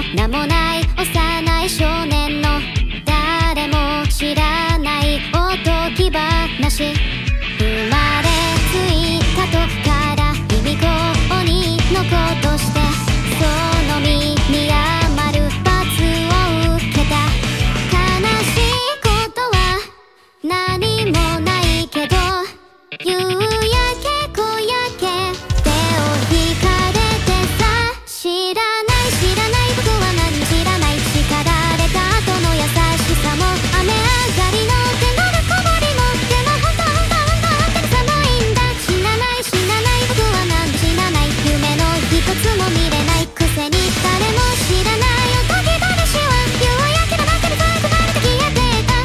名もない幼い少年の誰も知らないおとぎ話。生まれついた時から卑弥呼にの子としてその身に余る罰を受けた。悲しいことは何もないけど夕焼け小焼け手を引かれてさ。知らない知らない僕は何も知らない。叱られた後の優しさも雨上がりの手のぬくもりもでも本当に寒いんだ。死なない死なない僕はなんで死なない。夢の一つも見れないくせに誰も知らないおとぎ話は夕焼けの中に最後まで消えてた。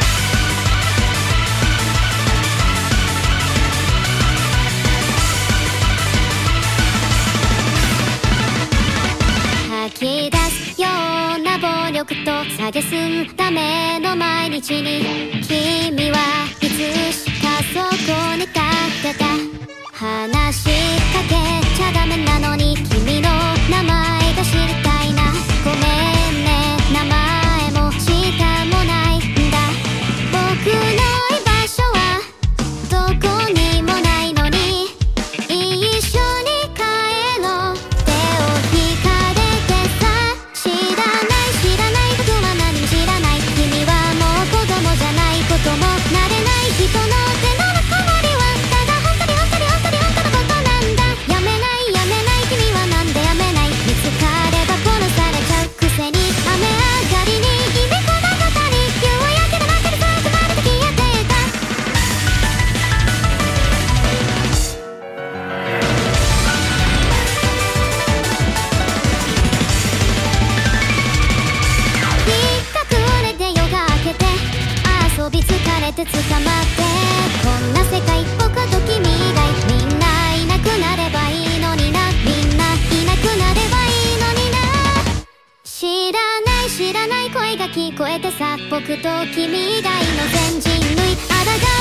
吐き出すような暴力と蔑むための毎日に君はいつしかそこに立ってた。話しかけちゃダメなのに君の名前が知りたいな。ごめんね名前も下もないんだ。僕の居場所はどこにもないのに一緒に帰ろう。手を引かれてさ。知らない知らない僕は何も知らない。君はもう子供じゃないことも慣れない人の手のぬくもりはただ本当に本当に本当に本当のことなんだ。やめないやめない君はなんでやめない。見つかれば殺されちゃうくせに雨上がりに卑弥呼な語り夕焼けの中に最後まで消えてた。ひったくれて夜が明けて遊び疲れて捕まってこんな世界僕と君以外みんないなくなればいいのにな。みんないなくなればいいのにな。知らない知らない声が聞こえてさ。僕と君以外の全人類抗